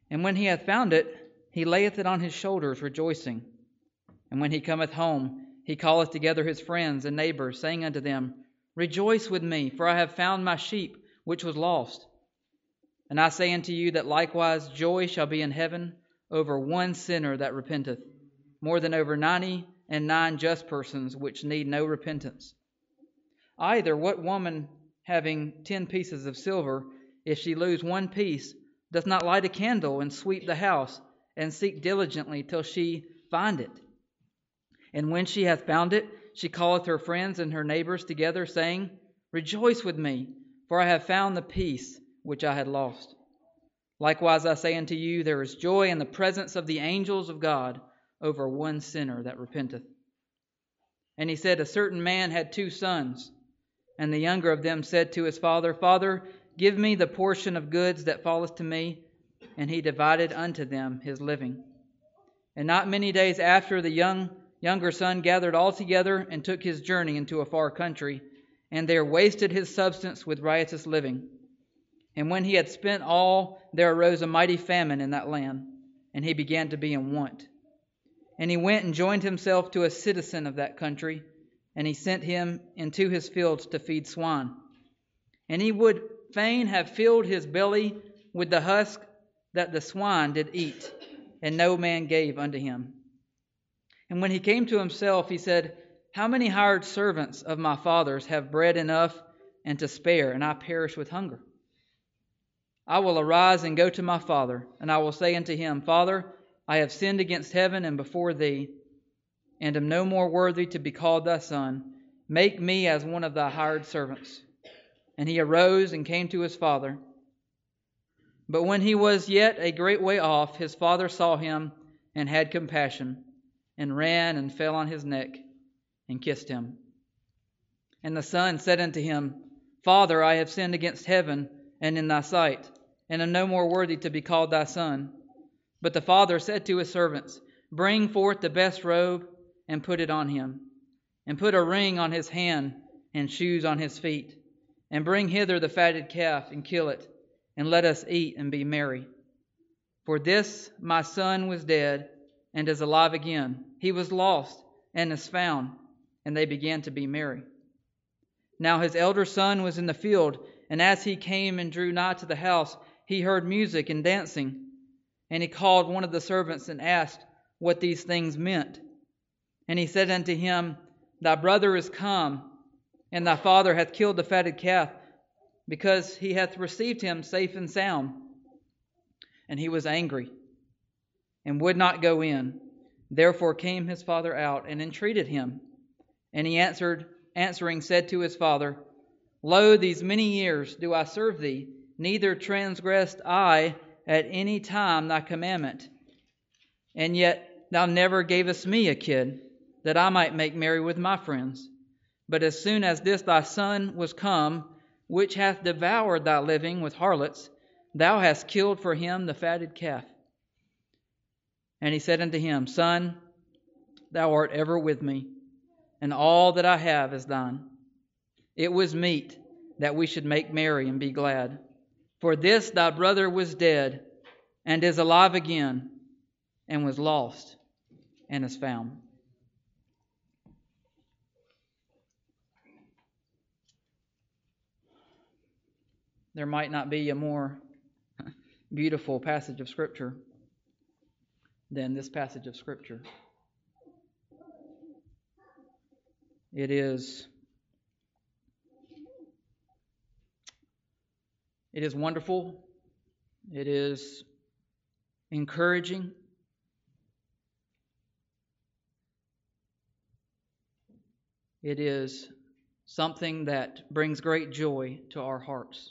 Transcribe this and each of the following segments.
And when he hath found it, he layeth it on his shoulders, rejoicing. And when he cometh home, he calleth together his friends and neighbors, saying unto them, Rejoice with me, for I have found my sheep which was lost. And I say unto you that likewise joy shall be in heaven over one sinner that repenteth, more than over 99 just persons which need no repentance. Either what woman having 10 pieces of silver, if she lose one piece, doth not light a candle and sweep the house, and seek diligently till she find it? And when she hath found it, she calleth her friends and her neighbors together, saying, Rejoice with me, for I have found the piece which I had lost. Likewise I say unto you, there is joy in the presence of the angels of God over one sinner that repenteth. And he said, A certain man had 2 sons, and the younger of them said to his father, Father, give me the portion of goods that falleth to me. And he divided unto them his living. And not many days after, the younger son gathered all together and took his journey into a far country, and there wasted his substance with riotous living. And when he had spent all, there arose a mighty famine in that land, and he began to be in want. And he went and joined himself to a citizen of that country, and he sent him into his fields to feed swine. And he would fain have filled his belly with the husk that the swine did eat, and no man gave unto him. And when he came to himself, he said, How many hired servants of my father's have bread enough and to spare, and I perish with hunger? I will arise and go to my father, and I will say unto him, Father, I have sinned against heaven and before thee, and am no more worthy to be called thy son. Make me as one of thy hired servants. And he arose and came to his father. But when he was yet a great way off, his father saw him and had compassion, and ran and fell on his neck and kissed him. And the son said unto him, Father, I have sinned against heaven and in thy sight, and am no more worthy to be called thy son. But the father said to his servants, Bring forth the best robe and put it on him, and put a ring on his hand and shoes on his feet, and bring hither the fatted calf and kill it, and let us eat and be merry. For this my son was dead and is alive again. He was lost and is found. And they began to be merry. Now his elder son was in the field, and as he came and drew nigh to the house, he heard music and dancing. And he called one of the servants and asked what these things meant. And he said unto him, Thy brother is come, and thy father hath killed the fatted calf, because he hath received him safe and sound. And he was angry, and would not go in. Therefore came his father out, and entreated him. And he answering said to his father, Lo, these many years do I serve thee, neither transgressed I at any time thy commandment. And yet thou never gavest me a kid, that I might make merry with my friends. But as soon as this thy son was come, which hath devoured thy living with harlots, thou hast killed for him the fatted calf. And he said unto him, Son, thou art ever with me, and all that I have is thine. It was meet that we should make merry and be glad. For this thy brother was dead, and is alive again, and was lost, and is found. There might not be a more beautiful passage of Scripture than this passage of Scripture. It is wonderful. It is encouraging. It is something that brings great joy to our hearts.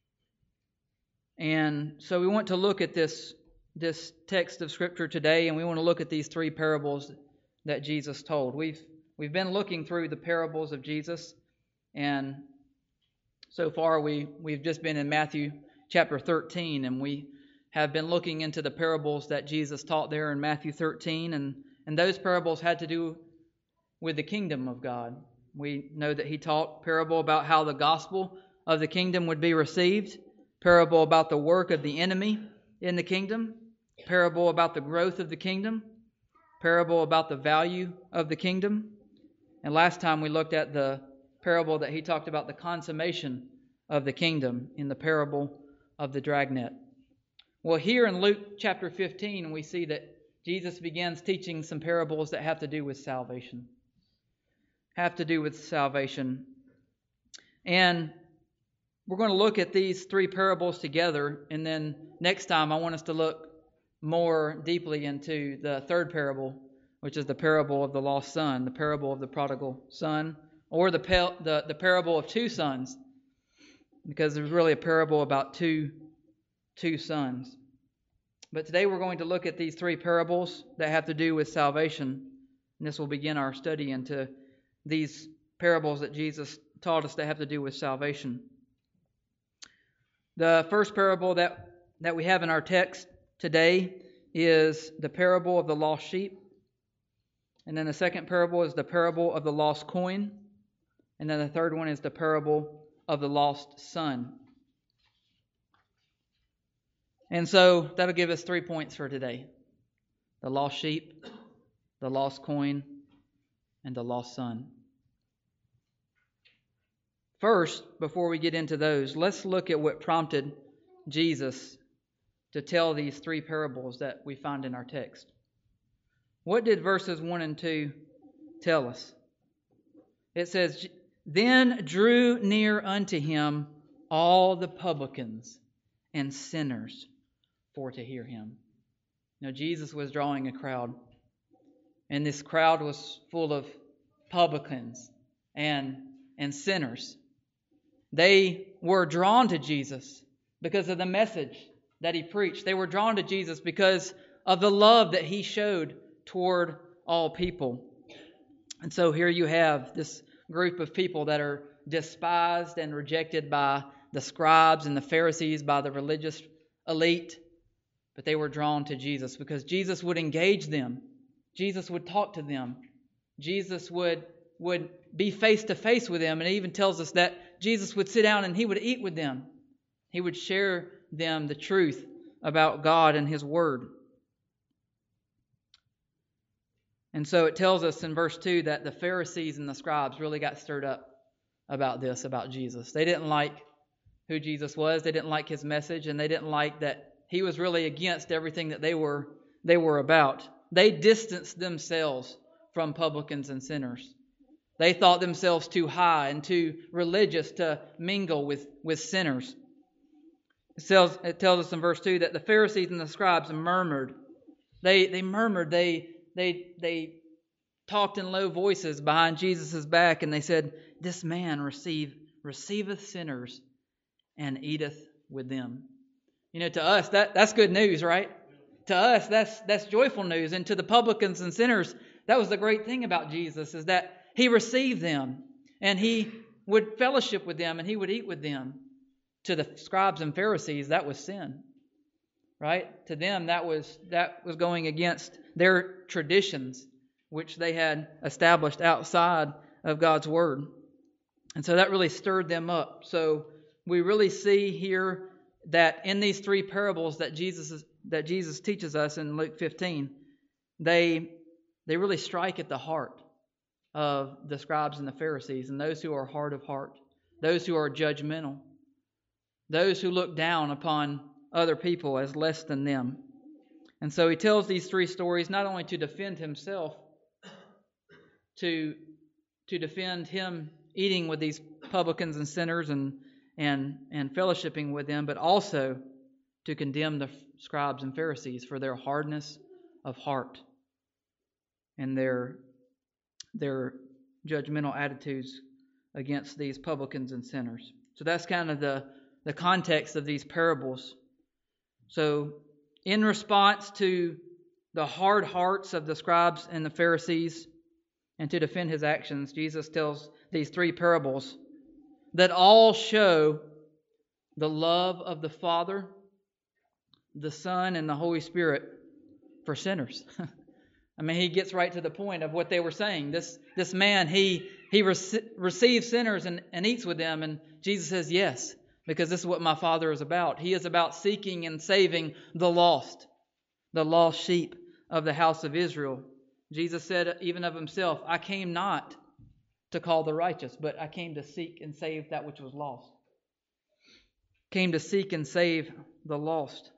And so we want to look at this text of Scripture today, and we want to look at these 3 parables that Jesus told. We've been looking through the parables of Jesus, and so far we've just been in Matthew chapter 13, and we have been looking into the parables that Jesus taught there in Matthew 13, and those parables had to do with the kingdom of God. We know that he taught parable about how the gospel of the kingdom would be received, parable about the work of the enemy, in the kingdom, parable about the growth of the kingdom, parable about the value of the kingdom. And last time we looked at the parable that he talked about the consummation of the kingdom in the parable of the dragnet. Well, here in Luke chapter 15, we see that Jesus begins teaching some parables that have to do with salvation. And we're going to look at these three parables together, and then next time I want us to look more deeply into the third parable, which is the parable of the lost son, the parable of the prodigal son, or the parable of two sons, because there's really a parable about two sons. But today we're going to look at these three parables that have to do with salvation, and this will begin our study into these parables that Jesus taught us that have to do with salvation. The first parable that we have in our text today is the parable of the lost sheep. And then the second parable is the parable of the lost coin. And then the third one is the parable of the lost son. And so that'll give us 3 points for today. The lost sheep, the lost coin, and the lost son. First, before we get into those, let's look at what prompted Jesus to tell these three parables that we find in our text. What did verses 1 and 2 tell us? It says, "Then drew near unto him all the publicans and sinners for to hear him." Now, Jesus was drawing a crowd, and this crowd was full of publicans and sinners. They were drawn to Jesus because of the message that he preached. They were drawn to Jesus because of the love that he showed toward all people. And so here you have this group of people that are despised and rejected by the scribes and the Pharisees, by the religious elite. But they were drawn to Jesus because Jesus would engage them. Jesus would talk to them. Jesus would be face to face with them. And it even tells us that Jesus would sit down and he would eat with them. He would share them the truth about God and his word. And so it tells us in verse 2 that the Pharisees and the scribes really got stirred up about this, about Jesus. They didn't like who Jesus was. They didn't like his message, and they didn't like that he was really against everything that they were about. They distanced themselves from publicans and sinners. They thought themselves too high and too religious to mingle with sinners. It tells us in verse 2 that the Pharisees and the scribes murmured. They murmured. They talked in low voices behind Jesus' back, and they said, "This man receiveth sinners and eateth with them." You know, to us, that's good news, right? To us, that's joyful news. And to the publicans and sinners, that was the great thing about Jesus, is that he received them, and he would fellowship with them, and he would eat with them. To the scribes and Pharisees, that was sin, right? To them, that was going against their traditions, which they had established outside of God's word. And so that really stirred them up. So we really see here that in these three parables that Jesus teaches us in Luke 15, they really strike at the heart of the scribes and the Pharisees, and those who are hard of heart, those who are judgmental, those who look down upon other people as less than them. And so he tells these three stories not only to defend himself, to defend him eating with these publicans and sinners and fellowshipping with them, but also to condemn the scribes and Pharisees for their hardness of heart and their judgmental attitudes against these publicans and sinners. So that's kind of the context of these parables. So in response to the hard hearts of the scribes and the Pharisees, and to defend his actions, Jesus tells these three parables that all show the love of the Father, the Son, and the Holy Spirit for sinners. I mean, he gets right to the point of what they were saying. This man, he receives sinners and eats with them, and Jesus says, yes, because this is what my Father is about. He is about seeking and saving the lost sheep of the house of Israel. Jesus said even of himself, I came not to call the righteous, but I came to seek and save that which was lost. Came to seek and save the lost.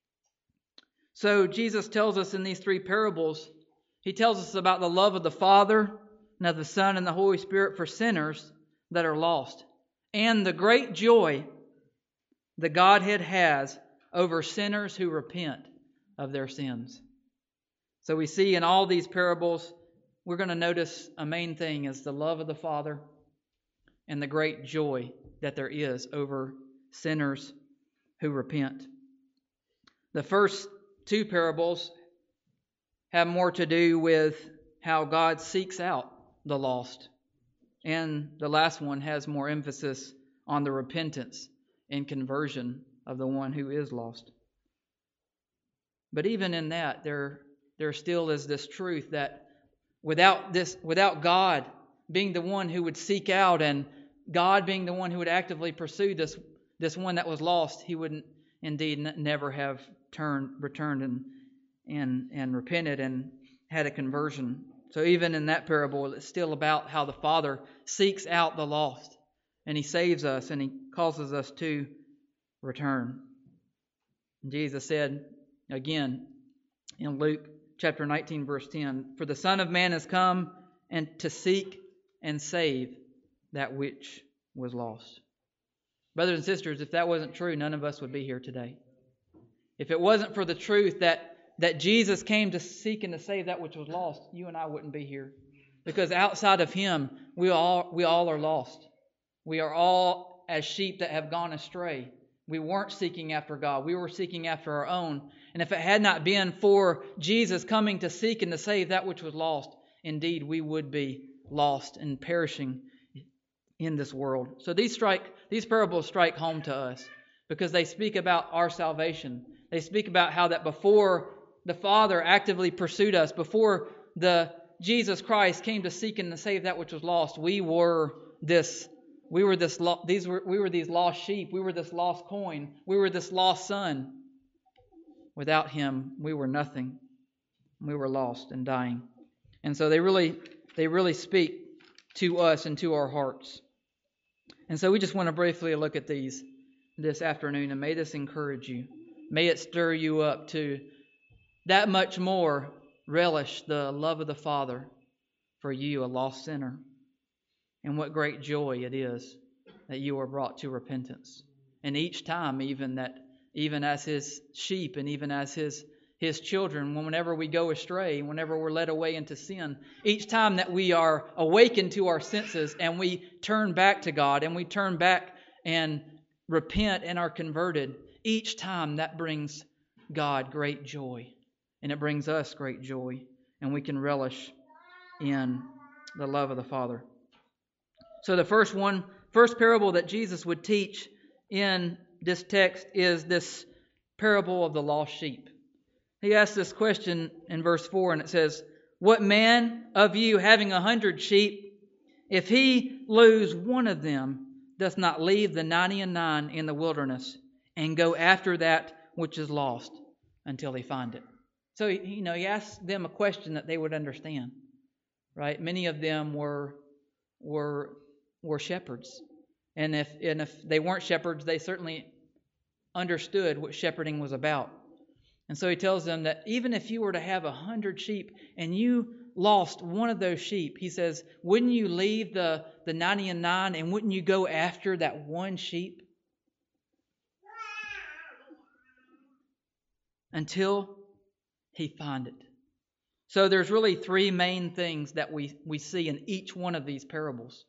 So Jesus tells us in these three parables, he tells us about the love of the Father and of the Son and the Holy Spirit for sinners that are lost, and the great joy the Godhead has over sinners who repent of their sins. So we see in all these parables, we're going to notice a main thing is the love of the Father and the great joy that there is over sinners who repent. The first two parables have more to do with how God seeks out the lost. And the last one has more emphasis on the repentance and conversion of the one who is lost. But even in that, there still is this truth that without God being the one who would seek out and God being the one who would actively pursue this one that was lost, he would indeed never have returned and repented and had a conversion. So even in that parable, it's still about how the Father seeks out the lost, and he saves us, and he causes us to return. Jesus said again in Luke chapter 19, verse 10, for the Son of Man has come and to seek and save that which was lost. Brothers and sisters, if that wasn't true, none of us would be here today. If it wasn't for the truth that Jesus came to seek and to save that which was lost, you and I wouldn't be here. Because outside of him, we all are lost. We are all as sheep that have gone astray. We weren't seeking after God. We were seeking after our own. And if it had not been for Jesus coming to seek and to save that which was lost, indeed we would be lost and perishing in this world. So these parables strike home to us because they speak about our salvation. They speak about how that before the Father actively pursued us, before Jesus Christ came to seek and to save that which was lost, we were these lost sheep. We were this lost coin. We were this lost son. Without him, we were nothing. We were lost and dying. And so they really speak to us and to our hearts. And so we just want to briefly look at these this afternoon, and may this encourage you. May it stir you up to that much more relish the love of the Father for you, a lost sinner. And what great joy it is that you are brought to repentance. And each time, even as his sheep and even as his children, whenever we go astray, whenever we're led away into sin, each time that we are awakened to our senses and we turn back to God and we turn back and repent and are converted, each time that brings God great joy. And it brings us great joy. And we can relish in the love of the Father. So the first parable that Jesus would teach in this text is this parable of the lost sheep. He asks this question in verse 4, and it says, what man of you having 100 sheep, if he lose one of them, doth not leave the 99 in the wilderness and go after that which is lost until he find it? So, he asks them a question that they would understand, right? Many of them were shepherds. And if they weren't shepherds, they certainly understood what shepherding was about. And so he tells them that even if you were to have 100 sheep and you lost one of those sheep, he says, wouldn't you leave the 99 and wouldn't you go after that one sheep until he find it? So there's really three main things that we see in each one of these parables.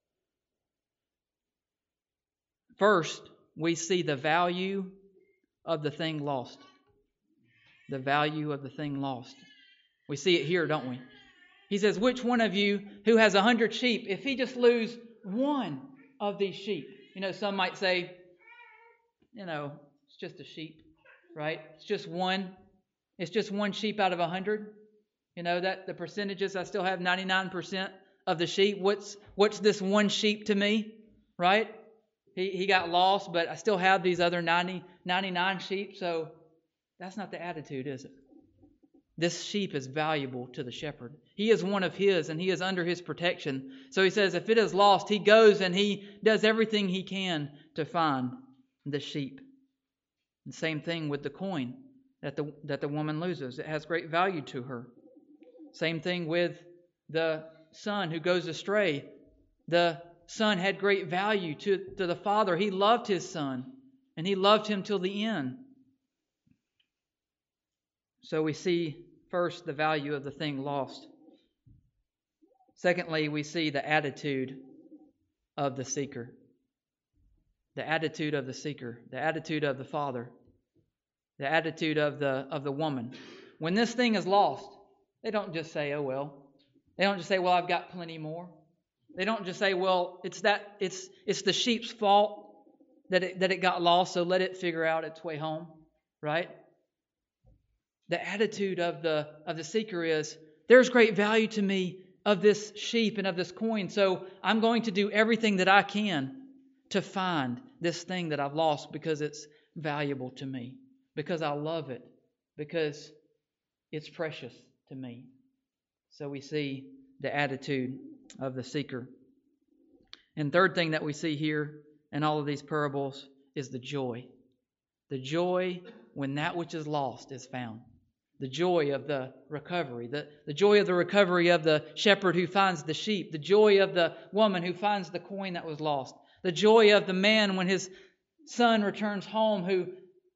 First, we see the value of the thing lost. The value of the thing lost. We see it here, don't we? He says, which one of you who has 100 sheep, if he just lose one of these sheep? Some might say, it's just a sheep, right? It's just one. It's just one sheep out of 100. That the percentages, I still have 99% of the sheep. What's this one sheep to me, right? He got lost, but I still have these other 99 sheep. So that's not the attitude, is it? This sheep is valuable to the shepherd. He is one of his, and he is under his protection. So he says if it is lost, he goes and he does everything he can to find the sheep. The same thing with the coin that the woman loses. It has great value to her. Same thing with the son who goes astray. The son had great value to the father. He loved his son, and he loved him till the end. So we see first the value of the thing lost. Secondly, we see the attitude of the seeker. The attitude of the seeker, the attitude of the father, the attitude of the woman. When this thing is lost, they don't just say, "Oh well." They don't just say, "Well, I've got plenty more." They don't just say, "Well, it's the sheep's fault that it got lost, so let it figure out its way home." Right? The attitude of the seeker is, there's great value to me of this sheep and of this coin, so I'm going to do everything that I can to find this thing that I've lost because it's valuable to me, because I love it, because it's precious to me. So we see the attitude of the seeker. And third thing that we see here in all of these parables is the joy. The joy when that which is lost is found. The joy of the recovery. The joy of the recovery of the shepherd who finds the sheep. The joy of the woman who finds the coin that was lost. The joy of the man when his son returns home who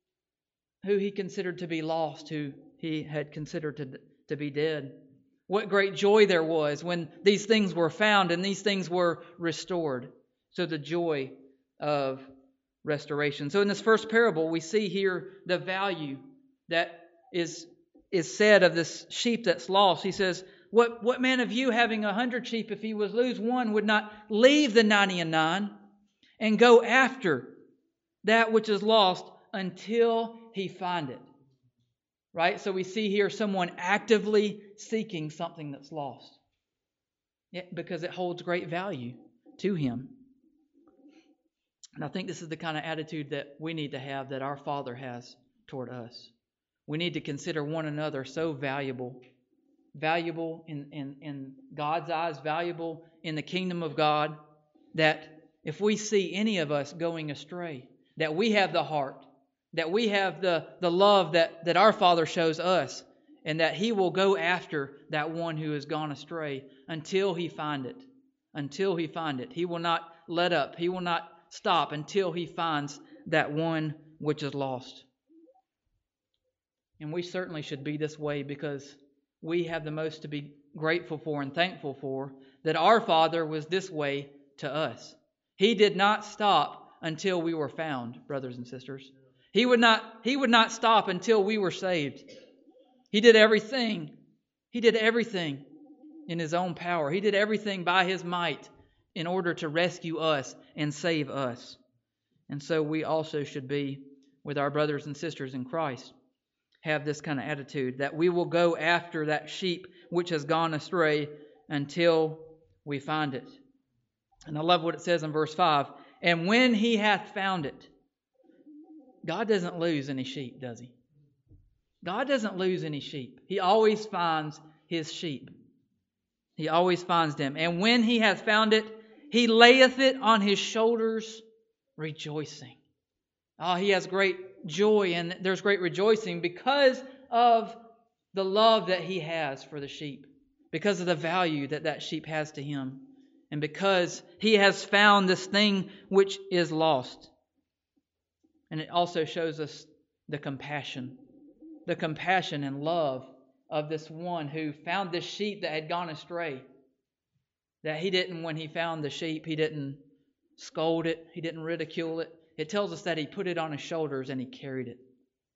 he considered to be lost, who he had considered to be dead. What great joy there was when these things were found and these things were restored. So the joy of restoration. So in this first parable, we see here the value that is said of this sheep that's lost. He says, what man of you having 100 sheep, if he was lose one, would not leave the 99 and go after that which is lost until he find it? Right? So we see here someone actively seeking something that's lost. Because it holds great value to him. And I think this is the kind of attitude that we need to have, that our Father has toward us. We need to consider one another so valuable. Valuable in God's eyes, valuable in the kingdom of God, that if we see any of us going astray, that we have the heart, that we have the love that our Father shows us, and that He will go after that one who has gone astray until He find it. Until He find it. He will not let up. He will not stop until He finds that one which is lost. And we certainly should be this way, because we have the most to be grateful for and thankful for, that our Father was this way to us. He did not stop until we were found, brothers and sisters. He would not stop until we were saved. He did everything. He did everything in His own power. He did everything by His might in order to rescue us and save us. And so we also should be with our brothers and sisters in Christ. Have this kind of attitude, that we will go after that sheep which has gone astray until we find it. And I love what it says in verse 5. And when He hath found it. God doesn't lose any sheep, does He? God doesn't lose any sheep. He always finds His sheep. He always finds them. And when He hath found it, He layeth it on His shoulders, rejoicing. Oh, He has great joy, and there's great rejoicing because of the love that He has for the sheep, because of the value that sheep has to Him, and because He has found this thing which is lost. And it also shows us the compassion and love of this one who found this sheep that had gone astray. That He didn't, when He found the sheep, He didn't scold it, He didn't ridicule it. It tells us that He put it on His shoulders and He carried it.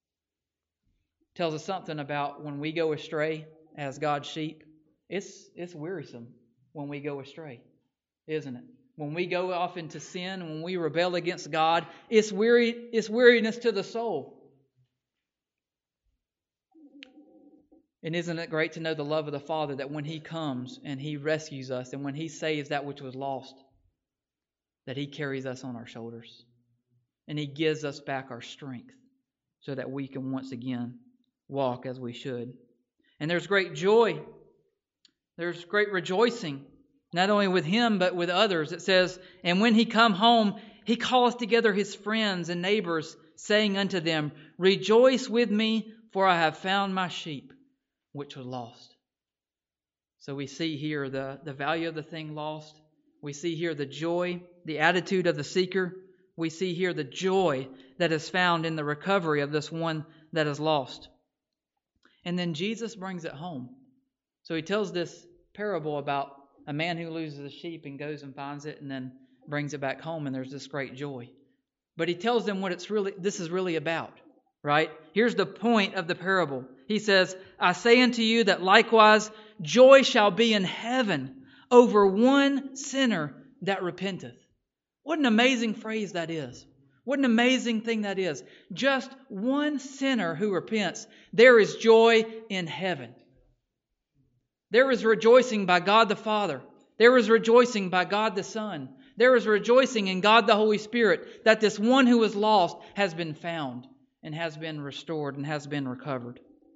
It tells us something about when we go astray as God's sheep. It's wearisome when we go astray, isn't it? When we go off into sin, when we rebel against God, it's weariness to the soul. And isn't it great to know the love of the Father, that when He comes and He rescues us and when He saves that which was lost, that He carries us on our shoulders. And He gives us back our strength so that we can once again walk as we should. And there's great joy. There's great rejoicing, not only with Him, but with others. It says, and when He come home, He calleth together His friends and neighbors, saying unto them, rejoice with me, for I have found my sheep, which was lost. So we see here the value of the thing lost. We see here the joy, the attitude of the seeker. We see here the joy that is found in the recovery of this one that is lost. And then Jesus brings it home. So He tells this parable about a man who loses a sheep and goes and finds it and then brings it back home, and there's this great joy. But He tells them what this is really about, right? Here's the point of the parable. He says, I say unto you that likewise joy shall be in heaven over one sinner that repenteth. What an amazing phrase that is. What an amazing thing that is. Just one sinner who repents, there is joy in heaven. There is rejoicing by God the Father. There is rejoicing by God the Son. There is rejoicing in God the Holy Spirit that this one who was lost has been found and has been restored and has been recovered.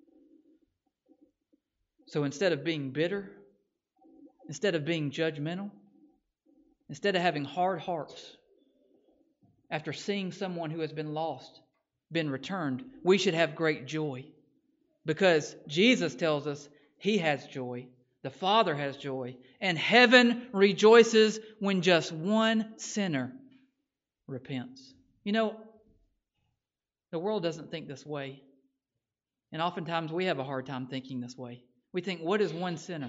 So instead of being bitter, instead of being judgmental, instead of having hard hearts, after seeing someone who has been lost, been returned, we should have great joy. Because Jesus tells us He has joy, the Father has joy, and heaven rejoices when just one sinner repents. You know, the world doesn't think this way. And oftentimes we have a hard time thinking this way. We think, what is one sinner?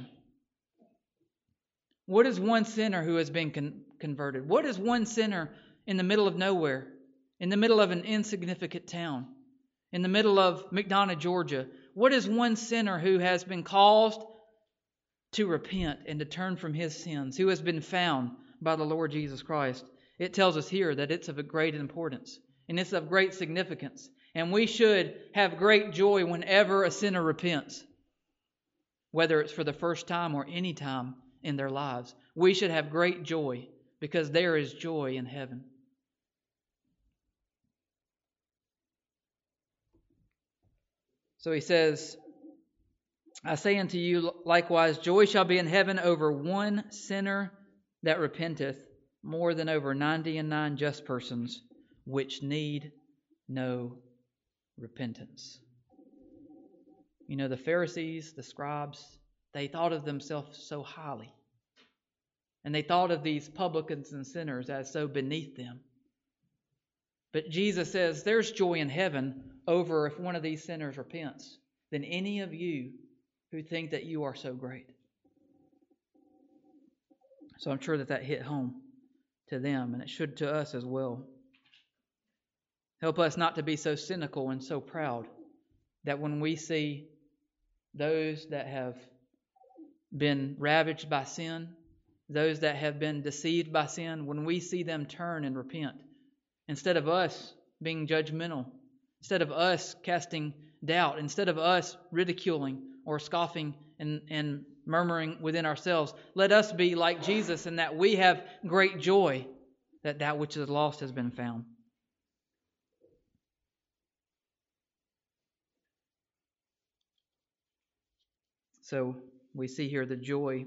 What is one sinner who has been converted? What is one sinner in the middle of nowhere, in the middle of an insignificant town, in the middle of McDonough, Georgia? What is one sinner who has been caused to repent and to turn from his sins, who has been found by the Lord Jesus Christ? It tells us here that it's of a great importance and it's of great significance. And we should have great joy whenever a sinner repents, whether it's for the first time or any time in their lives. We should have great joy because there is joy in heaven. So he says, I say unto you likewise, joy shall be in heaven over one sinner that repenteth, more than over 99 just persons which need no repentance. You know, the Pharisees, the scribes, they thought of themselves so highly. And they thought of these publicans and sinners as so beneath them. But Jesus says there's joy in heaven over if one of these sinners repents than any of you who think that you are so great. So I'm sure that hit home to them, and it should to us as well. Help us not to be so cynical and so proud that when we see those that have been ravaged by sin, those that have been deceived by sin, when we see them turn and repent, instead of us being judgmental, instead of us casting doubt, instead of us ridiculing or scoffing and murmuring within ourselves, let us be like Jesus in that we have great joy that that which is lost has been found. So we see here the joy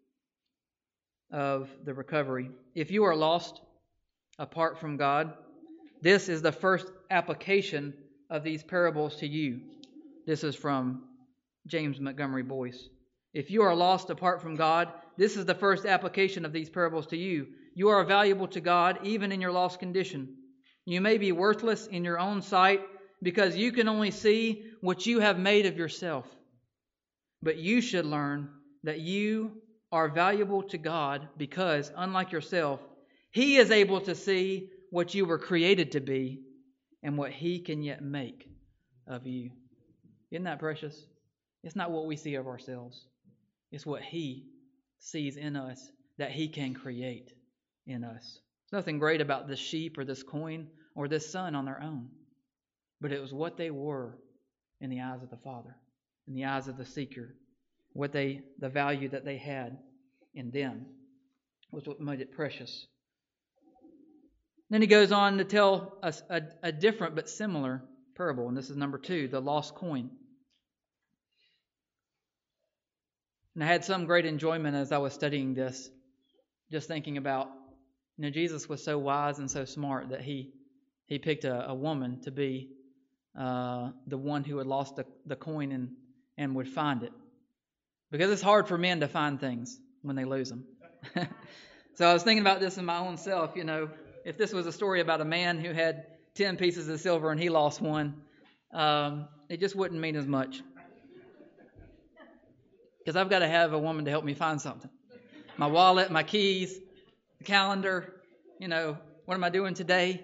of the recovery. If you are lost apart from God, this is the first application of these parables to you. This is from James Montgomery Boyce. If you are lost apart from God, this is the first application of these parables to you. You are valuable to God even in your lost condition. You may be worthless in your own sight because you can only see what you have made of yourself. But you should learn that you are valuable to God because, unlike yourself, He is able to see what you were created to be and what He can yet make of you. Isn't that precious? It's not what we see of ourselves. It's what He sees in us that He can create in us. There's nothing great about this sheep or this coin or this son on their own. But it was what they were in the eyes of the Father, in the eyes of the seeker. The value that they had in them was what made it precious. Then he goes on to tell us a different but similar parable, and this is number 2, the lost coin. And I had some great enjoyment as I was studying this, just thinking about, Jesus was so wise and so smart that he picked a woman to be the one who had lost the coin and would find it. Because it's hard for men to find things when they lose them. So I was thinking about this in my own self, if this was a story about a man who had 10 pieces of silver and he lost one, it just wouldn't mean as much. Because I've got to have a woman to help me find something. My wallet, my keys, the calendar, what am I doing today?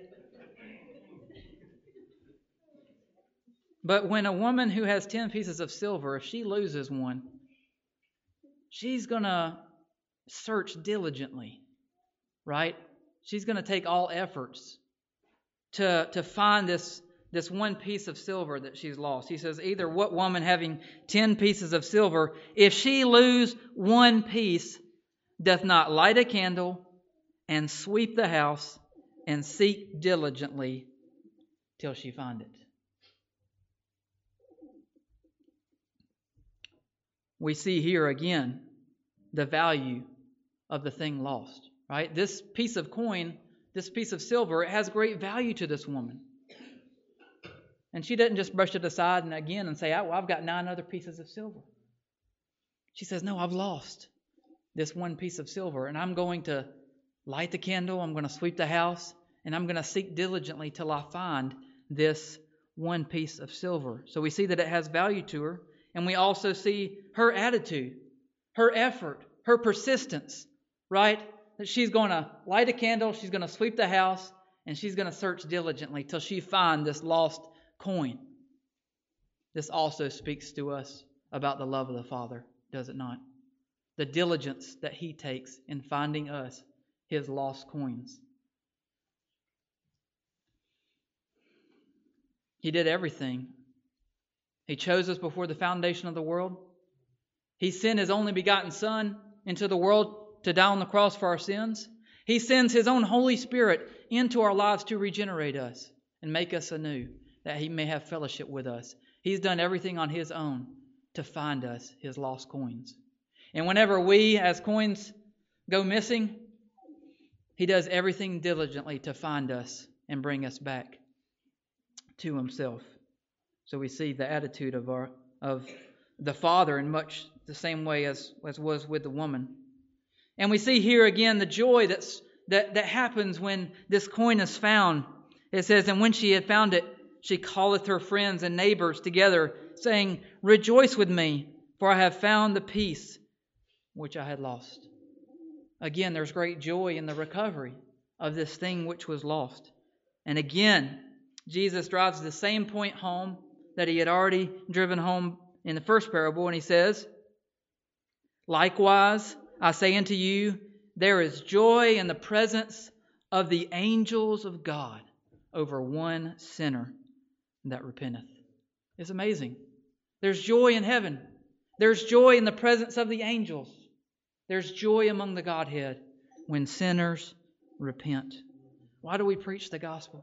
But when a woman who has 10 pieces of silver, if she loses one, she's going to search diligently, right? She's going to take all efforts to find this one piece of silver that she's lost. He says, either what woman having 10 pieces of silver, if she lose one piece, doth not light a candle and sweep the house and seek diligently till she find it. We see here again the value of the thing lost, right? This piece of coin, this piece of silver, it has great value to this woman. And she doesn't just brush it aside and say, well, I've got 9 other pieces of silver. She says, no, I've lost this one piece of silver, and I'm going to light the candle, I'm going to sweep the house, and I'm going to seek diligently till I find this one piece of silver. So we see that it has value to her, and we also see her attitude, her effort, her persistence, right? That she's going to light a candle, she's going to sweep the house, and she's going to search diligently till she finds this lost coin. This also speaks to us about the love of the Father, does it not? The diligence that He takes in finding us His lost coins. He did everything. He chose us before the foundation of the world. He sent His only begotten Son into the world to die on the cross for our sins. He sends His own Holy Spirit into our lives to regenerate us and make us anew, that He may have fellowship with us. He's done everything on His own to find us His lost coins. And whenever we, as coins, go missing, He does everything diligently to find us and bring us back to Himself. So we see the attitude of the Father in much the same way as was with the woman. And we see here again the joy that happens when this coin is found. It says, and when she had found it, she calleth her friends and neighbors together, saying, rejoice with me, for I have found the piece which I had lost. Again, there's great joy in the recovery of this thing which was lost. And again, Jesus drives the same point home that He had already driven home in the first parable, and He says, likewise, I say unto you, there is joy in the presence of the angels of God over one sinner that repenteth. It's amazing. There's joy in heaven. There's joy in the presence of the angels. There's joy among the Godhead when sinners repent. Why do we preach the gospel?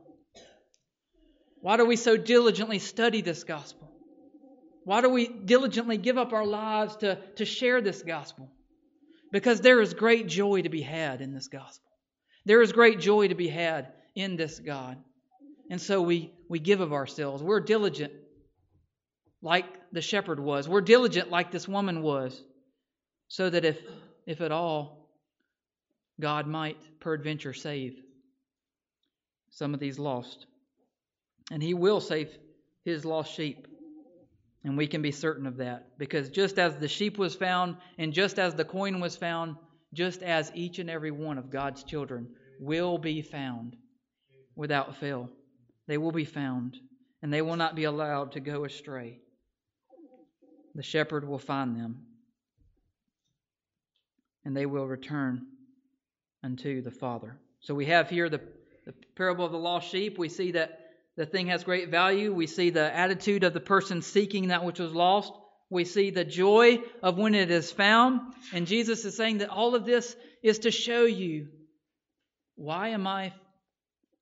Why do we so diligently study this gospel? Why do we diligently give up our lives to share this gospel? Because there is great joy to be had in this gospel. There is great joy to be had in this God. And so we give of ourselves. We're diligent like the shepherd was. We're diligent like this woman was. So that if at all, God might peradventure save some of these lost. And He will save His lost sheep. And we can be certain of that. Because just as the sheep was found, and just as the coin was found, just as each and every one of God's children will be found without fail. They will be found, and they will not be allowed to go astray. The shepherd will find them, and they will return unto the Father. So we have here the parable of the lost sheep. We see that the thing has great value. We see the attitude of the person seeking that which was lost. We see the joy of when it is found. And Jesus is saying that all of this is to show you, why am I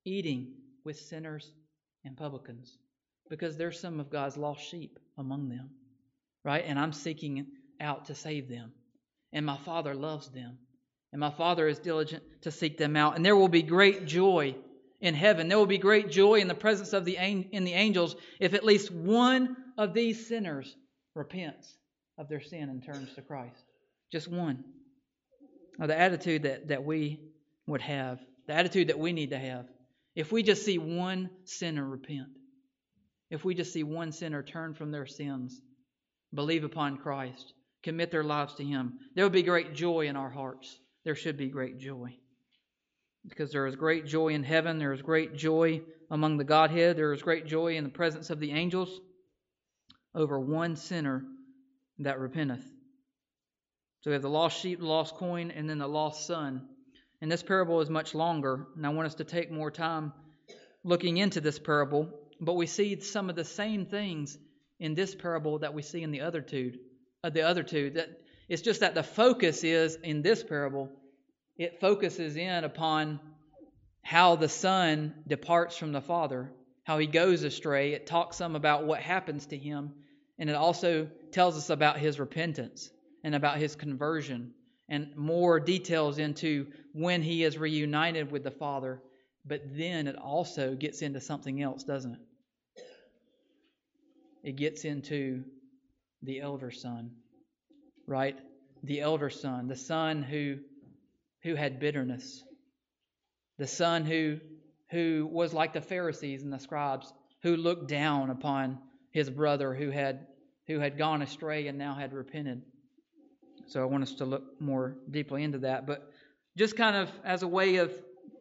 eating with sinners and publicans, because there's some of God's lost sheep among them, right? And I'm seeking out to save them. And my Father loves them. And my Father is diligent to seek them out. And there will be great joy in heaven. There will be great joy in the presence of the angels if at least one of these sinners repents of their sin and turns to Christ. Just one. Now, the attitude that we would have, the attitude that we need to have, if we just see one sinner repent, if we just see one sinner turn from their sins, believe upon Christ, commit their lives to Him, there will be great joy in our hearts. There should be great joy. Because there is great joy in heaven. There is great joy among the Godhead. There is great joy in the presence of the angels over one sinner that repenteth. So we have the lost sheep, the lost coin, and then the lost son. And this parable is much longer, and I want us to take more time looking into this parable. But we see some of the same things in this parable that we see in the other two. That it's just that the focus is in this parable. It focuses in upon how the son departs from the father, how he goes astray. It talks some about what happens to him, and it also tells us about his repentance and about his conversion, and more details into when he is reunited with the Father. But then it also gets into something else, doesn't it? It gets into the elder son, right? The elder son, the son who had bitterness, the son who was like the Pharisees and the scribes, who looked down upon his brother who had gone astray and now had repented. So I want us to look more deeply into that. But just kind of as a way of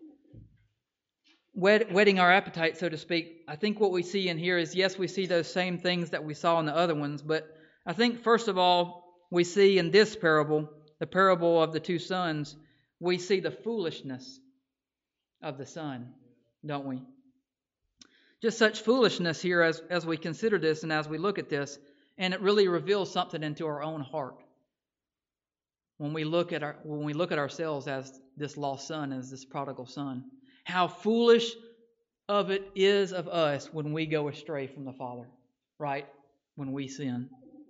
whetting our appetite, so to speak, I think what we see in here is, yes, we see those same things that we saw in the other ones. But I think, first of all, we see in this parable, the parable of the two sons, we see the foolishness of the son, don't we? Just such foolishness here as we consider this and as we look at this. And it really reveals something into our own heart. When we look at ourselves as this lost son, as this prodigal son, how foolish of it is of us when we go astray from the Father, right? When we sin.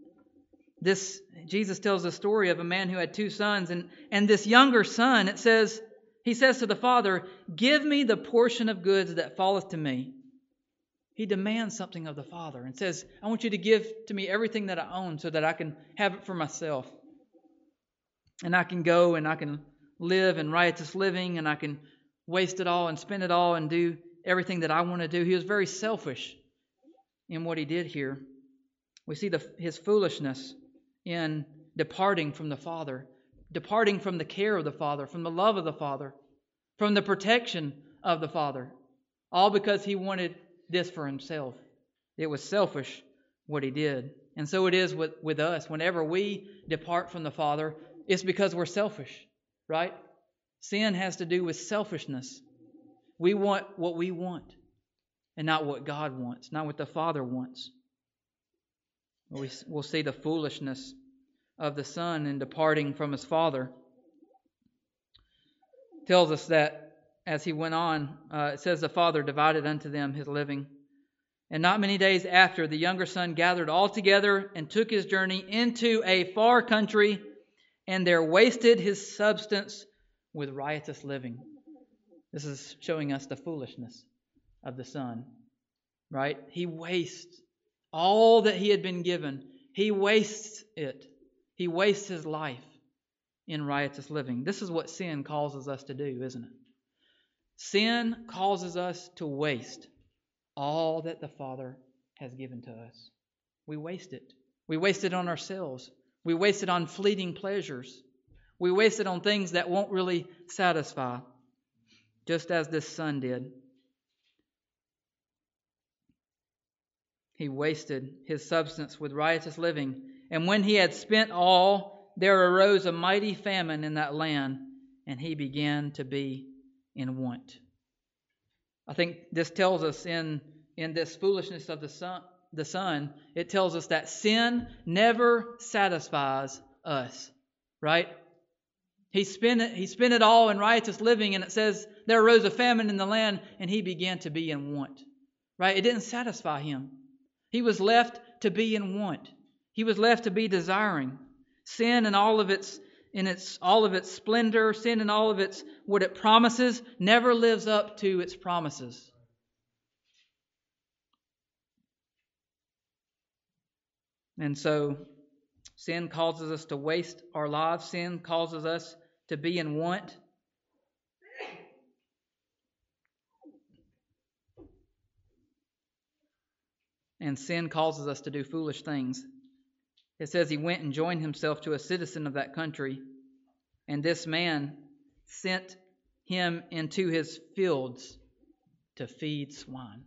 Jesus tells the story of a man who had two sons, and this younger son, he says to the father, "Give me the portion of goods that falleth to me." He demands something of the father and says, "I want you to give to me everything that I own so that I can have it for myself. And I can go and I can live in riotous living and I can waste it all and spend it all and do everything that I want to do." He was very selfish in what he did here. We see his foolishness in departing from the Father, departing from the care of the Father, from the love of the Father, from the protection of the Father, all because he wanted this for himself. It was selfish what he did. And so it is with us. Whenever we depart from the Father, it's because we're selfish, right? Sin has to do with selfishness. We want what we want and not what God wants, not what the Father wants. We'll see the foolishness of the son in departing from his father. It tells us that as he went on, it says the father divided unto them his living. And not many days after, the younger son gathered all together and took his journey into a far country, and there wasted his substance with riotous living. This is showing us the foolishness of the son, right? He wastes all that he had been given. He wastes it. He wastes his life in riotous living. This is what sin causes us to do, isn't it? Sin causes us to waste all that the Father has given to us. We waste it. We waste it on ourselves. We waste it on fleeting pleasures. We waste it on things that won't really satisfy, just as this son did. He wasted his substance with riotous living. And when he had spent all, there arose a mighty famine in that land, and he began to be in want. I think this tells us in this foolishness of the son, it tells us that sin never satisfies us, right? He spent it all in riotous living, and it says there arose a famine in the land, and he began to be in want. Right? It didn't satisfy him. He was left to be in want. He was left to be desiring. Sin and all of its splendor, sin and all of its what it promises, never lives up to its promises. And so sin causes us to waste our lives. Sin causes us to be in want. And sin causes us to do foolish things. It says he went and joined himself to a citizen of that country, and this man sent him into his fields to feed swine.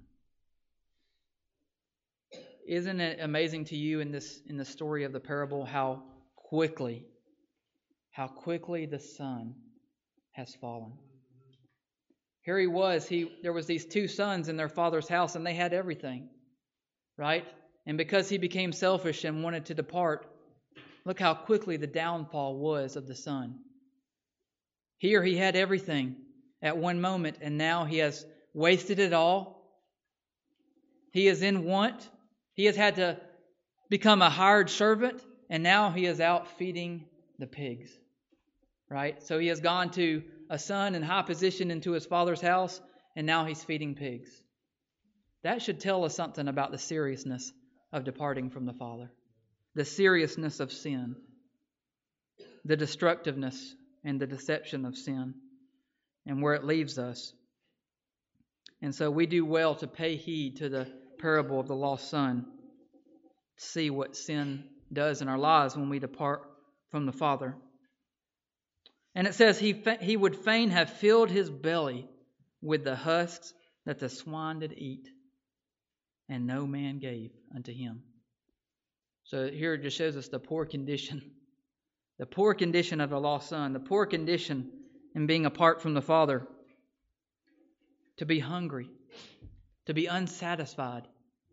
Isn't it amazing to you in the story of the parable how quickly the son has fallen? Here he was. There was these two sons in their father's house, and they had everything, right? And because he became selfish and wanted to depart, look how quickly the downfall was of the son. Here he had everything at one moment, and now he has wasted it all. He is in want. He has had to become a hired servant, and now he is out feeding the pigs. Right? So he has gone to a son in high position into his father's house, and now he's feeding pigs. That should tell us something about the seriousness of departing from the Father, the seriousness of sin, the destructiveness and the deception of sin, and where it leaves us. And so we do well to pay heed to the parable of the lost son, to see what sin does in our lives when we depart from the Father. And it says he would fain have filled his belly with the husks that the swine did eat, and no man gave unto him. So here it just shows us the poor condition of the lost son, the poor condition in being apart from the Father, to be hungry, to be unsatisfied,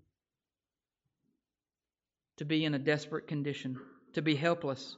to be in a desperate condition, to be helpless.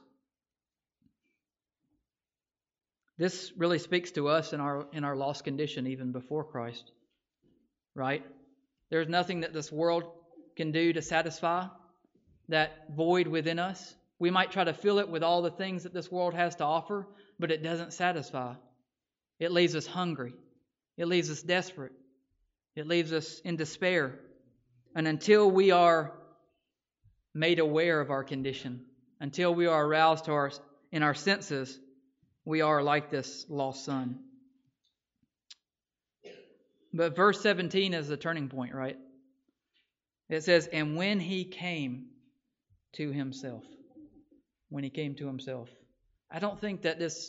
This really speaks to us in our lost condition even before Christ, right? There's nothing that this world can do to satisfy that void within us. We might try to fill it with all the things that this world has to offer, but it doesn't satisfy. It leaves us hungry. It leaves us desperate. It leaves us in despair. And until we are made aware of our condition, until we are aroused in our senses, we are like this lost son. But verse 17 is the turning point, right? It says, and when he came to himself. When he came to himself. I don't think that this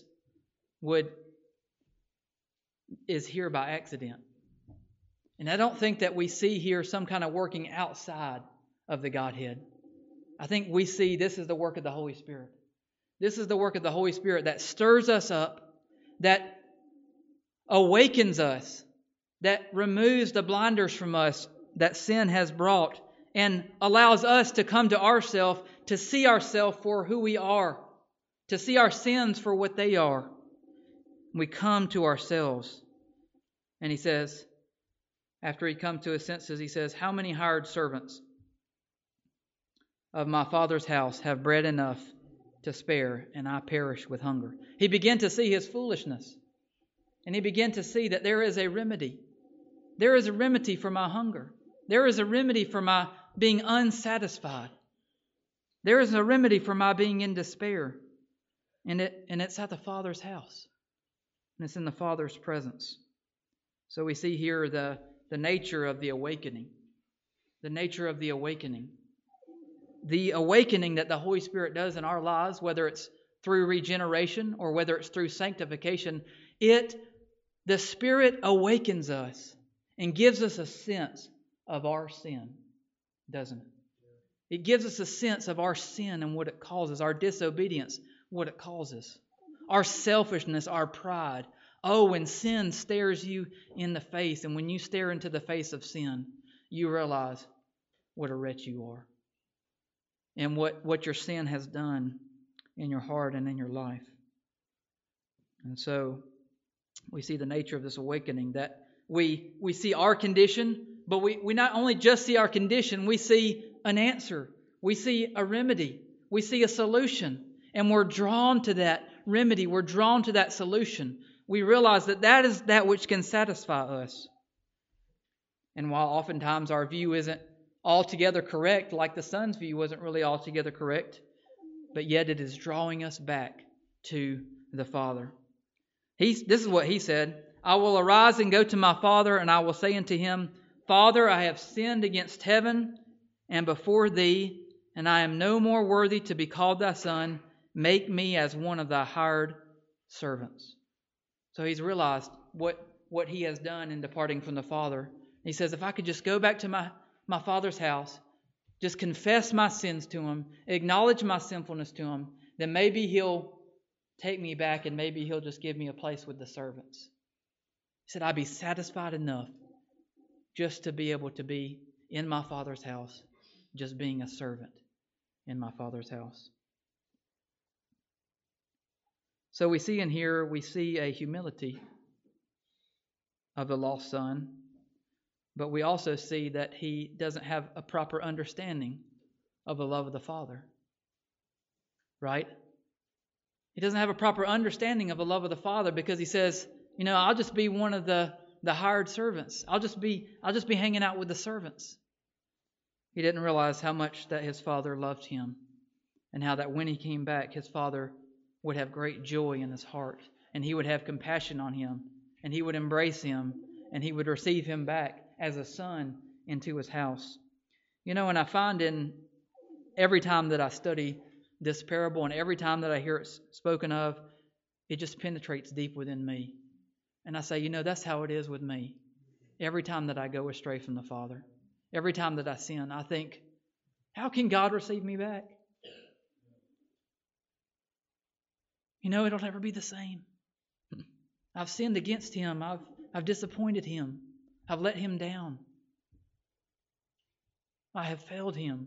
is here by accident. And I don't think that we see here some kind of working outside of the Godhead. I think we see this is the work of the Holy Spirit. This is the work of the Holy Spirit that stirs us up, that awakens us, that removes the blinders from us that sin has brought, and allows us to come to ourselves, to see ourselves for who we are, to see our sins for what they are. We come to ourselves. And he says, after he comes to his senses, he says, how many hired servants of my Father's house have bread enough to spare, and I perish with hunger? He began to see his foolishness. And he began to see that there is a remedy. There is a remedy for my hunger. There is a remedy for my being unsatisfied. There is a remedy for my being in despair. And it's at the Father's house. And it's in the Father's presence. So we see here the nature of the awakening. The nature of the awakening. The awakening that the Holy Spirit does in our lives, whether it's through regeneration or whether it's through sanctification, the Spirit awakens us and gives us a sense of our sin, doesn't it? It gives us a sense of our sin and what it causes, our disobedience, what it causes, our selfishness, our pride. Oh, when sin stares you in the face, and when you stare into the face of sin, you realize what a wretch you are and what your sin has done in your heart and in your life. And so we see the nature of this awakening, that we see our condition, but we not only just see our condition, we see an answer. We see a remedy. We see a solution. And we're drawn to that remedy. We're drawn to that solution. We realize that that is that which can satisfy us. And while oftentimes our view isn't altogether correct, like the Son's view wasn't really altogether correct, but yet it is drawing us back to the Father. This is what he said: I will arise and go to my Father, and I will say unto him, Father, I have sinned against heaven and before thee, and I am no more worthy to be called thy son. Make me as one of thy hired servants. So he's realized what he has done in departing from the Father. He says, if I could just go back to my Father's house, just confess my sins to him, acknowledge my sinfulness to him, then maybe he'll take me back and maybe he'll just give me a place with the servants. He said, I'd be satisfied enough just to be able to be in my Father's house, just being a servant in my Father's house. So we see in here, we see a humility of the lost son, but we also see that he doesn't have a proper understanding of the love of the Father. Right? He doesn't have a proper understanding of the love of the Father, because he says, I'll just be one of the hired servants. I'll just be hanging out with the servants. He didn't realize how much that his Father loved him, and how that when he came back, his Father would have great joy in his heart, and he would have compassion on him, and he would embrace him, and he would receive him back as a son into his house. And I find in every time that I study this parable and every time that I hear it spoken of, it just penetrates deep within me. And I say, that's how it is with me. Every time that I go astray from the Father, every time that I sin, I think, how can God receive me back? It'll never be the same. I've sinned against him. I've disappointed him. I've let him down. I have failed him.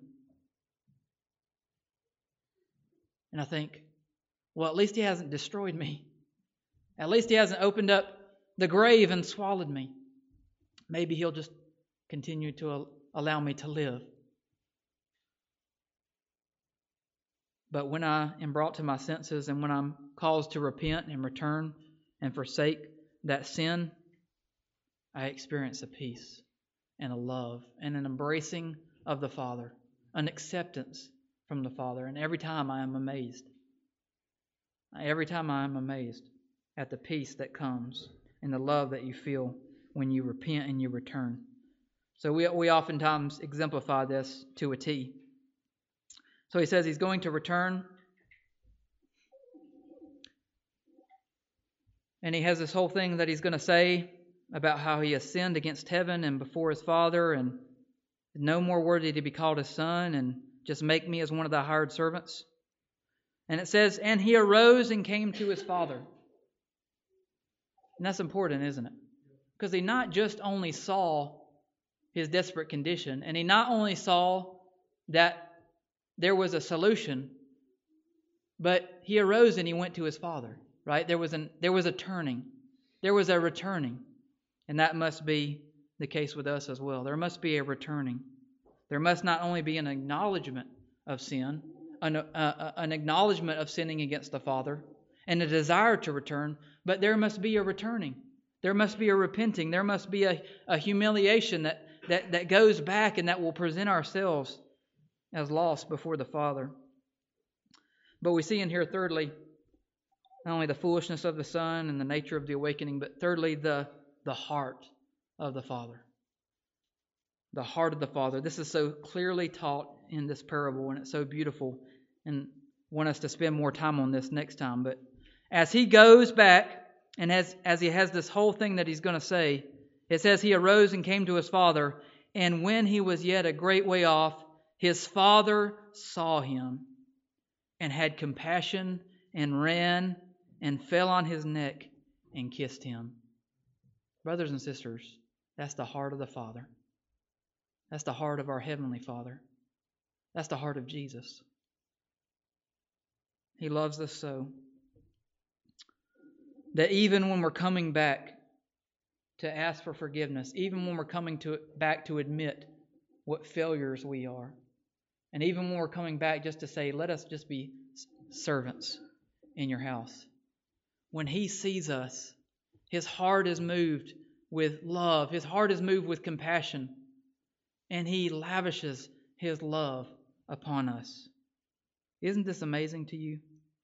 And I think, well, at least he hasn't destroyed me. At least he hasn't opened up the grave and swallowed me. Maybe he'll just continue to allow me to live. But when I am brought to my senses and when I'm caused to repent and return and forsake that sin, I experience a peace and a love and an embracing of the Father, an acceptance from the Father. And every time I am amazed. Every time I am amazed at the peace that comes and the love that you feel when you repent and you return. So we oftentimes exemplify this to a T. So he says he's going to return. And he has this whole thing that he's going to say about how he has sinned against heaven and before his Father, and no more worthy to be called his son, and just make me as one of thy hired servants. And it says, and he arose and came to his Father. And that's important, isn't it? Because he not just only saw his desperate condition, and he not only saw that there was a solution, but he arose and he went to his Father. Right? There was a turning. There was a returning. And that must be the case with us as well. There must be a returning. There must not only be an acknowledgement of sin, an acknowledgement of sinning against the Father, and a desire to return, but there must be a returning. There must be a repenting. There must be a humiliation that goes back and that will present ourselves as lost before the Father. But we see in here, thirdly, not only the foolishness of the Son and the nature of the awakening, but thirdly, the heart of the Father. The heart of the Father. This is so clearly taught in this parable, and it's so beautiful. And I want us to spend more time on this next time. But as he goes back, and as he has this whole thing that he's going to say, it says he arose and came to his Father, and when he was yet a great way off, his Father saw him and had compassion and ran and fell on his neck and kissed him. Brothers and sisters, that's the heart of the Father. That's the heart of our Heavenly Father. That's the heart of Jesus. He loves us so. that even when we're coming back to ask for forgiveness, even when we're coming back to admit what failures we are, and even when we're coming back just to say, let us just be servants in your house, when He sees us, His heart is moved with love. His heart is moved with compassion, and He lavishes His love upon us. Isn't this amazing to you?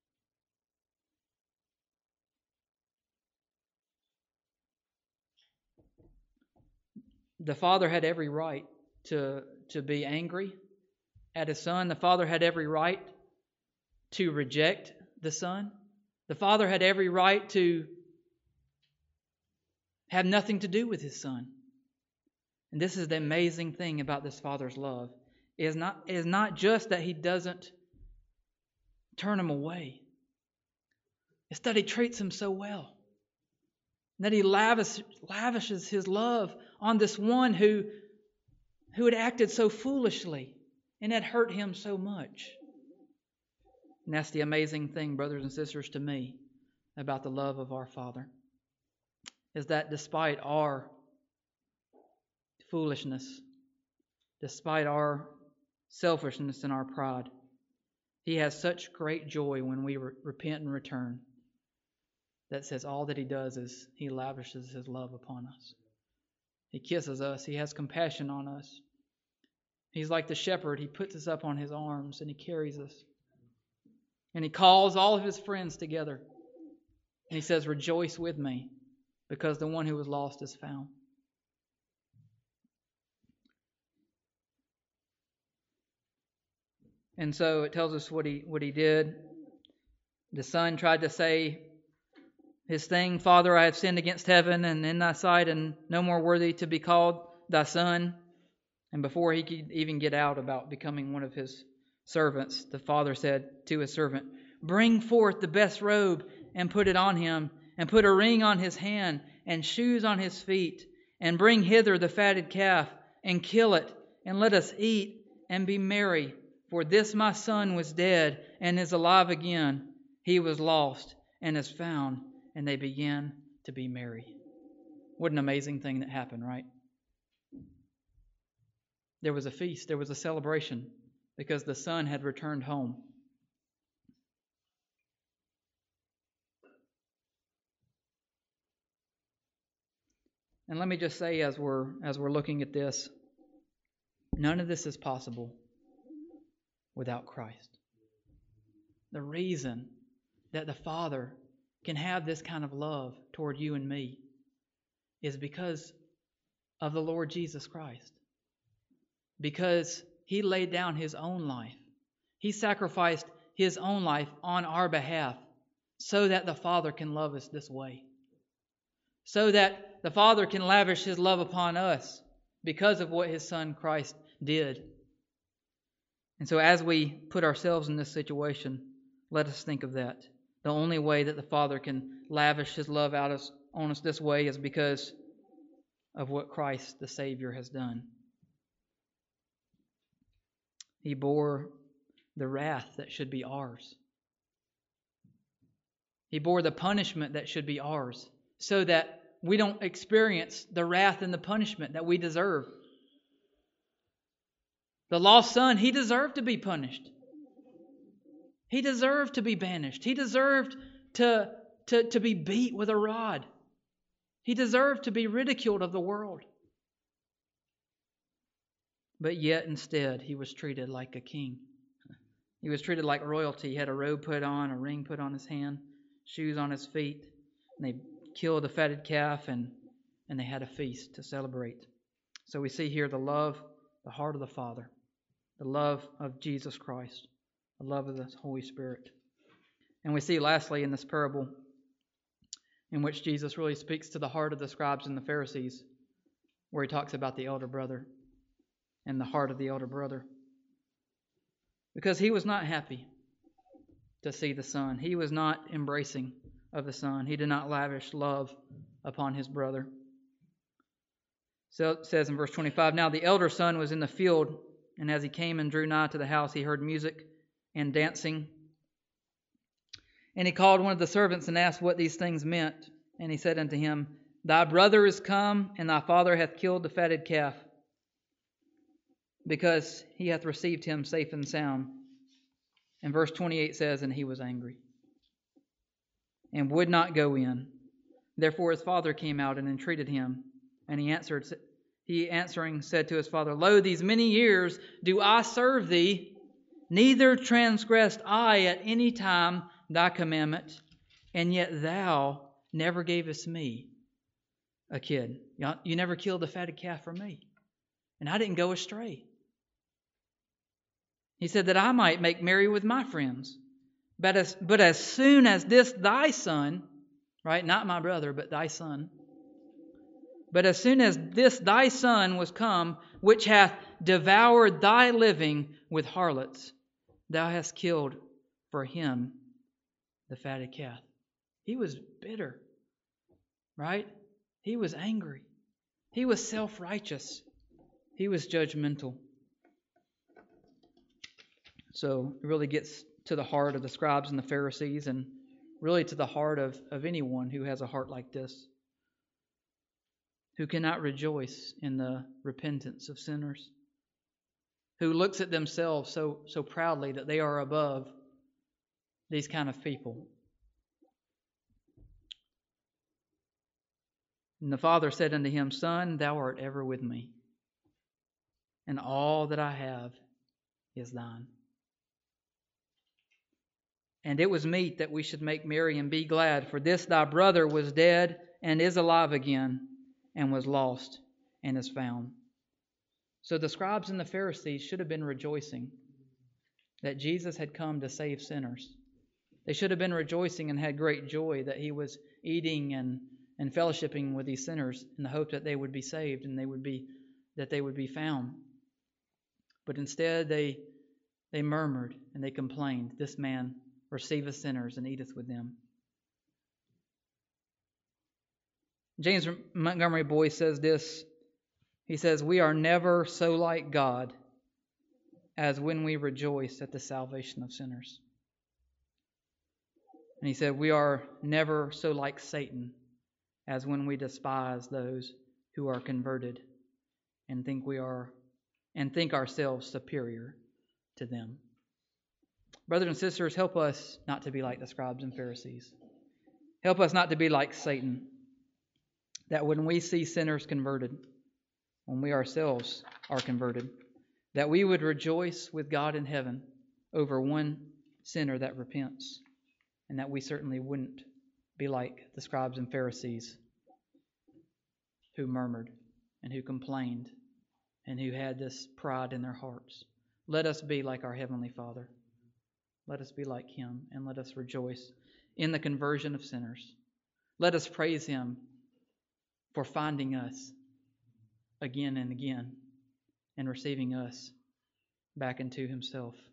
The Father had every right to be angry at His Son. The Father had every right to reject the Son. The Father had every right to have nothing to do with His Son. And this is the amazing thing about this Father's love. It is not just that He doesn't turn him away. It's that He treats him so well. That He lavishes His love on this one who had acted so foolishly and had hurt him so much. And that's the amazing thing, brothers and sisters, to me about the love of our Father, is that despite our foolishness, despite our selfishness and our pride, He has such great joy when we repent and return. That says all that He does is He lavishes His love upon us. He kisses us. He has compassion on us. He's like the shepherd. He puts us up on His arms and He carries us. And He calls all of His friends together. And He says, rejoice with me, because the one who was lost is found. And so it tells us what he did. The Son tried to say his thing, Father, I have sinned against heaven and in Thy sight, and no more worthy to be called Thy Son. And before he could even get out about becoming one of His servants, the Father said to His servant, bring forth the best robe and put it on him, and put a ring on his hand and shoes on his feet, and bring hither the fatted calf and kill it, and let us eat and be merry. For this my son was dead and is alive again. He was lost and is found. And they began to be merry. What an amazing thing that happened, right? There was a feast, there was a celebration, because the son had returned home. And let me just say, as we're looking at this, none of this is possible without Christ. The reason that the Father can have this kind of love toward you and me is because of the Lord Jesus Christ. Because He laid down His own life. He sacrificed His own life on our behalf so that the Father can love us this way. So that the Father can lavish His love upon us because of what His Son Christ did. And so as we put ourselves in this situation, let us think of that. The only way that the Father can lavish His love on us this way is because of what Christ the Savior has done. He bore the wrath that should be ours. He bore the punishment that should be ours, so that we don't experience the wrath and the punishment that we deserve. The lost son, he deserved to be punished. He deserved to be banished. He deserved to be beat with a rod. He deserved to be ridiculed of the world. But yet instead, he was treated like a king. He was treated like royalty. He had a robe put on, a ring put on his hand, shoes on his feet. And they killed the fatted calf and they had a feast to celebrate. So we see here the love, the heart of the Father, the love of Jesus Christ, the love of the Holy Spirit. And we see lastly in this parable, in which Jesus really speaks to the heart of the scribes and the Pharisees, where He talks about the elder brother and the heart of the elder brother. Because he was not happy to see the son. He was not embracing of the son. He did not lavish love upon his brother. So it says in verse 25, now the elder son was in the field, and as he came and drew nigh to the house, he heard music and dancing. And he called one of the servants and asked what these things meant. And he said unto him, Thy brother is come, and thy father hath killed the fatted calf, because he hath received him safe and sound. And verse 28 says, And he was angry, and would not go in. Therefore his father came out and entreated him. And he answering said to his father, Lo, these many years do I serve thee, neither transgressed I at any time thy commandment, and yet thou never gavest me a kid. You never killed a fatted calf for me, and I didn't go astray. He said that I might make merry with my friends. But as soon as this thy son, right, not my brother, but thy son, but as soon as this thy son was come, which hath devoured thy living with harlots, thou hast killed for him the fatted calf. He was bitter, right? He was angry. He was self-righteous. He was judgmental. So it really gets to the heart of the scribes and the Pharisees, and really to the heart of anyone who has a heart like this, who cannot rejoice in the repentance of sinners, who looks at themselves so proudly that they are above these kind of people. And the father said unto him, Son, thou art ever with me, and all that I have is thine. And it was meet that we should make merry and be glad, for this thy brother was dead and is alive again, and was lost and is found. So the scribes and the Pharisees should have been rejoicing that Jesus had come to save sinners. They should have been rejoicing and had great joy that he was eating and fellowshipping with these sinners in the hope that they would be saved and that they would be found. But instead they murmured and they complained, This man receiveth sinners and eateth with them. James Montgomery Boyce says this. He says, We are never so like God as when we rejoice at the salvation of sinners. And he said, We are never so like Satan as when we despise those who are converted and think ourselves superior to them. Brothers and sisters, help us not to be like the scribes and Pharisees. Help us not to be like Satan, that when we see sinners converted, when we ourselves are converted, that we would rejoice with God in heaven over one sinner that repents, and that we certainly wouldn't be like the scribes and Pharisees who murmured and who complained and who had this pride in their hearts. Let us be like our Heavenly Father. Let us be like Him, and let us rejoice in the conversion of sinners. Let us praise Him for finding us again and again and receiving us back into Himself.